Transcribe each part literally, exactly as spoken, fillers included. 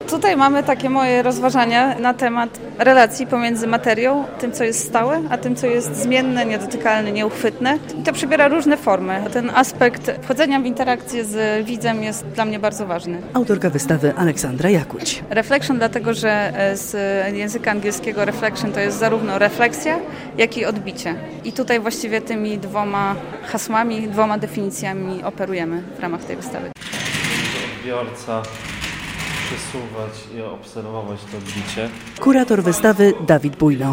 Tutaj mamy takie moje rozważania na temat relacji pomiędzy materią, tym co jest stałe, a tym co jest zmienne, niedotykalne, nieuchwytne. I to przybiera różne formy. Ten aspekt wchodzenia w interakcję z widzem jest dla mnie bardzo ważny. Autorka wystawy Aleksandra Jakuć. Reflection dlatego, że z języka angielskiego reflection to jest zarówno refleksja, jak i odbicie. I tutaj właściwie tymi dwoma hasłami, dwoma definicjami operujemy w ramach tej wystawy. Odbiorca przesuwać i obserwować to odbicie. Kurator wystawy Dawid Bujno.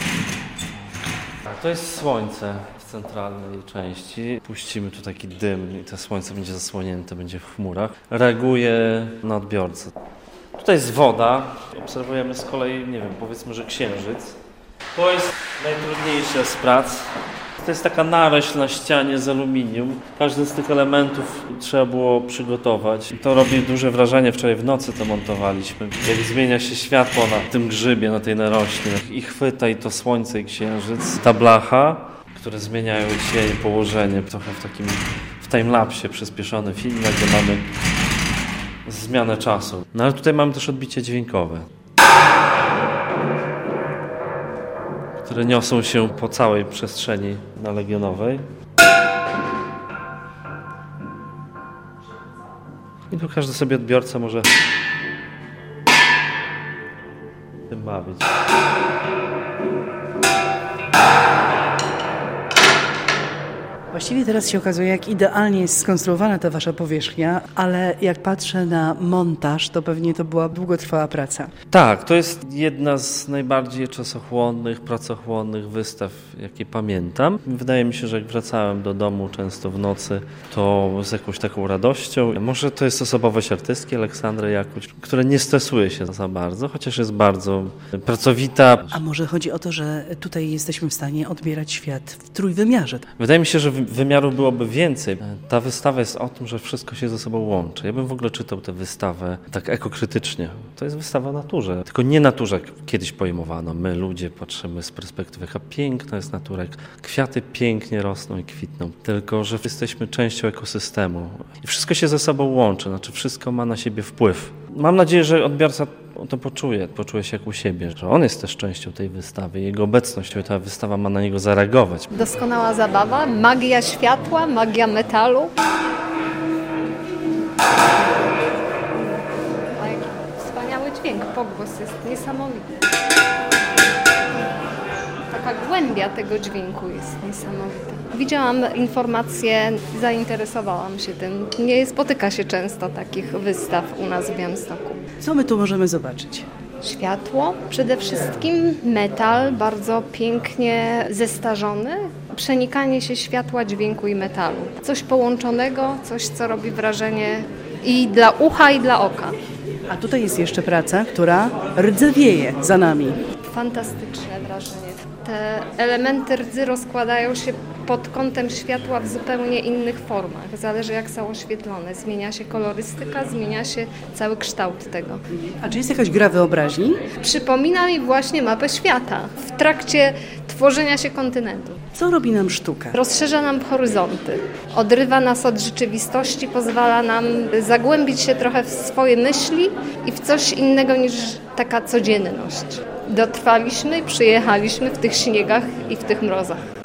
To jest słońce w centralnej części. Puścimy tu taki dym i to słońce będzie zasłonięte, będzie w chmurach. Reaguje na odbiorcę. Tutaj jest woda. Obserwujemy z kolei, nie wiem, powiedzmy, że księżyc. To jest najtrudniejsze z prac. To jest taka narośl na ścianie z aluminium. Każdy z tych elementów trzeba było przygotować. I to robi duże wrażenie. Wczoraj w nocy to montowaliśmy. Jak zmienia się światło na tym grzybie, na tej narośli. I chwyta i to słońce i księżyc. Ta blacha, które zmieniają cień, położenie. Trochę w takim w timelapsie przyspieszony film, gdzie mamy zmianę czasu. No ale tutaj mamy też odbicie dźwiękowe, które niosą się po całej przestrzeni na Legionowej. I tu każdy sobie odbiorca może tym bawić. Właściwie teraz się okazuje, jak idealnie jest skonstruowana ta wasza powierzchnia, ale jak patrzę na montaż, to pewnie to była długotrwała praca. Tak, to jest jedna z najbardziej czasochłonnych, pracochłonnych wystaw, jakie pamiętam. Wydaje mi się, że jak wracałem do domu często w nocy, to z jakąś taką radością. Może to jest osobowość artystki Aleksandry Jakuć, która nie stresuje się za bardzo, chociaż jest bardzo pracowita. A może chodzi o to, że tutaj jesteśmy w stanie odbierać świat w trójwymiarze? Wydaje mi się, że wymiaru byłoby więcej. Ta wystawa jest o tym, że wszystko się ze sobą łączy. Ja bym w ogóle czytał tę wystawę tak ekokrytycznie. To jest wystawa o naturze. Tylko nie naturze, jak kiedyś pojmowano. My, ludzie, patrzymy z perspektywy, jaka piękna jest natura, jak kwiaty pięknie rosną i kwitną. Tylko, że jesteśmy częścią ekosystemu. I wszystko się ze sobą łączy. Znaczy wszystko ma na siebie wpływ. Mam nadzieję, że odbiorca to poczuje, poczuje się jak u siebie, że on jest też częścią tej wystawy, jego obecność, ta wystawa ma na niego zareagować. Doskonała zabawa, magia światła, magia metalu. A jaki wspaniały dźwięk, pogłos jest niesamowity. Taka głębia tego dźwięku jest niesamowita. Widziałam informacje, zainteresowałam się tym. Nie spotyka się często takich wystaw u nas w Białymstoku. Co my tu możemy zobaczyć? Światło, przede wszystkim metal, bardzo pięknie zestarzony, przenikanie się światła, dźwięku i metalu. Coś połączonego, coś co robi wrażenie i dla ucha i dla oka. A tutaj jest jeszcze praca, która rdzewieje za nami. Fantastyczne wrażenie. Te elementy rdzy rozkładają się pod kątem światła w zupełnie innych formach. Zależy jak są oświetlone. Zmienia się kolorystyka, zmienia się cały kształt tego. A czy jest jakaś gra wyobraźni? Przypomina mi właśnie mapę świata w trakcie tworzenia się kontynentu. Co robi nam sztuka? Rozszerza nam horyzonty, odrywa nas od rzeczywistości, pozwala nam zagłębić się trochę w swoje myśli i w coś innego niż taka codzienność. Dotrwaliśmy i przyjechaliśmy w tych śniegach i w tych mrozach.